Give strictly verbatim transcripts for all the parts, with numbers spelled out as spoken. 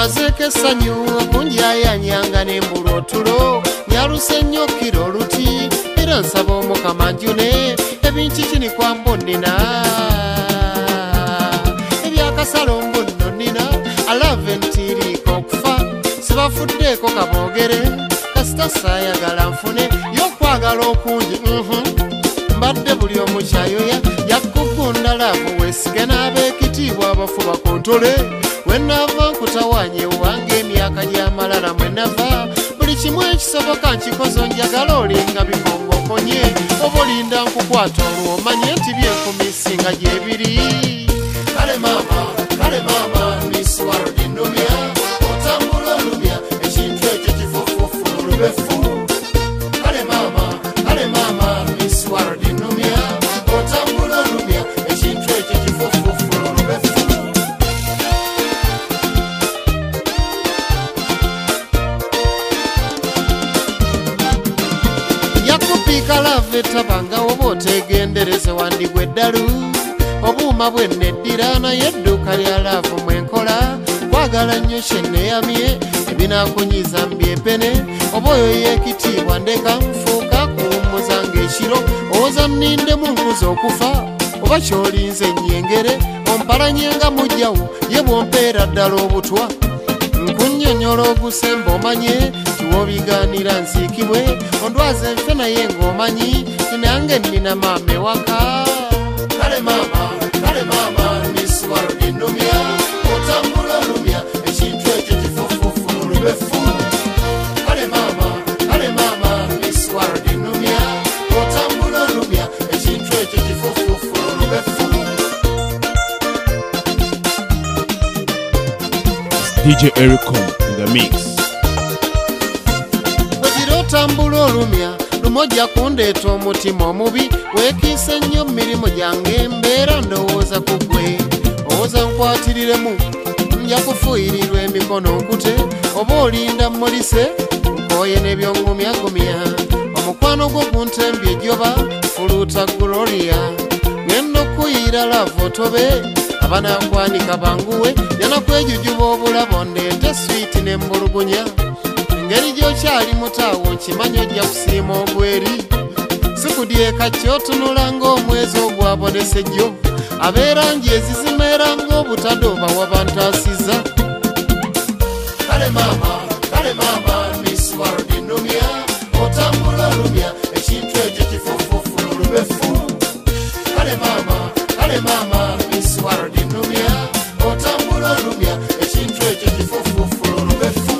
mazeke sanyu kunjayanyanga nembulwa otulo nyaluse nnyo kiro oluti era nsaba Omukama njune ebintu kini kwambo nnina ebyakasalo mbu nno nnina alave ntiriiko okufa sibafuddeeko kaboogere kasita saayagala nfune y'okwagala okungi mbadde buli omu kyayoya yakugunda laavu weesige n'abeekitiibwa abafu bakontole wenava nkutawanye wange emyaka gy'amalala mwenava buli kimu ekisoboka nkikozo njagala olinga bikongokonye oba olinda nkukwata olwo omanye nti byenkumi singa gyebiri kale maama kale maama miswaludi nnumya otambula olumya ekintu ekyo kifufufu olubefu kale maama kale maama miswaludi nnumya otambula olumya ekintu ekyo kifufufu olubefu kalave tabanga oba otegendereze wandigwe eddalu obuuma bwenneddira naye edduuka lya laavu mwenkola kwagala nnyo kyenneeyamye ebinakunyiza mbyepene oba oyo yeekitiibwa ndeka nfuuka kuwummuza ng'ekiro owoza nnindemu nkuza okufa oba kyolinze nnyengere ompalanyenga mujjawo ye bwompeera ddala obutwa nkunnyonnyola ogusemba omanye kiwobigaanira nsiikibwe ondwaze nfe naye ng'omanyi nange nnina maama ewaka kale maama kale maama miswaludi nnumya otambula olumya ekintu ekyo kifufufu lubefu kale maama kale maama miswaludi nnumya otambula olumya ekintu ekyo kifufufu lubefu D J Ericom in the mix. Tambula olumya lumojja kundeeta omutima omubi weekiise nnyo mirimu gyange embeera ndowooza ku ggwe owooza nkwatiriremu nja kufuyirirwa emikono nkute oba olinda mmulise nkooye n'ebyongumyagumya omukwano gwo guntembye ejjoba fuluuta gloria ngenda okuyira lavo tobe abanakwanika banguwe yanakwejujuba obulabo ndeete switi n'embulugunya engeri gy'okyali mutaawo nkimanyi ojja kusiima ogweri sikudyeka kyotunula ng'omwezi ogwabonese-jjo abeerangi ezizimeera ng'obutadde oba wabantaasiza kale maama kale maama miswaludi nnumya otambula olumya ekintu ekyo kifufufu lubefu kale maama kale maama miswaludi nnumya otambula olumya ekintu ekyo kifufufu lubefu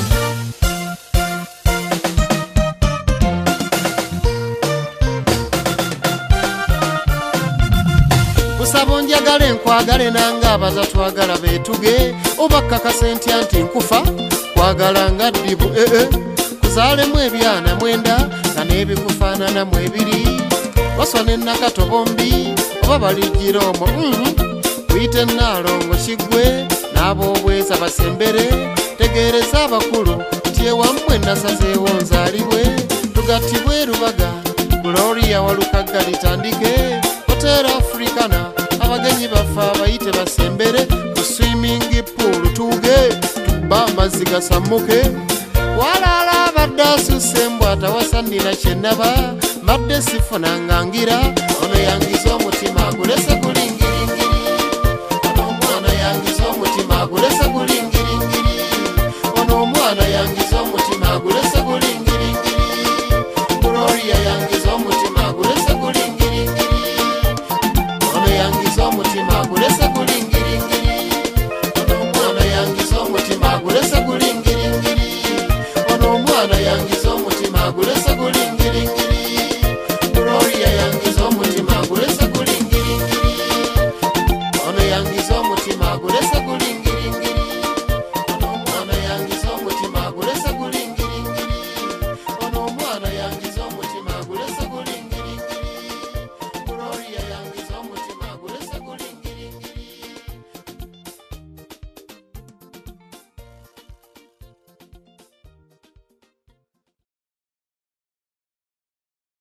kusaba njagale nkwagale nanga abatatwagala beetuge oba kakase ntya nti nkufa kwagala nga ddibu ee kuzaalemu ebyana mwenda nga n'ebikufaananamu ebiri waswa n'ennakato bombi oba balijjira omwo kuyita ennaalongo kiggwe n'ab'obweza basembere tegeereza abakulu nti ewammwe nasazeewo nzaalibwe tugattibwe rubaga gloria walukagga litandike hotel africana abagenyi baffe abayite basembere ku swimming pool tuuge tubba amazzi gasammuke walaala abadde asusse embwata wasannina kyennaba mbadde sifunanga ngira ono yangiza omutima agulese gulingiringiri ono omwana yangiza omutima agulese gulingiringiri ono omwana yangiza omutima agulese gulingiringiri gloria yangiza omutima agulese gulingiringiri ono yangiza omutima agulese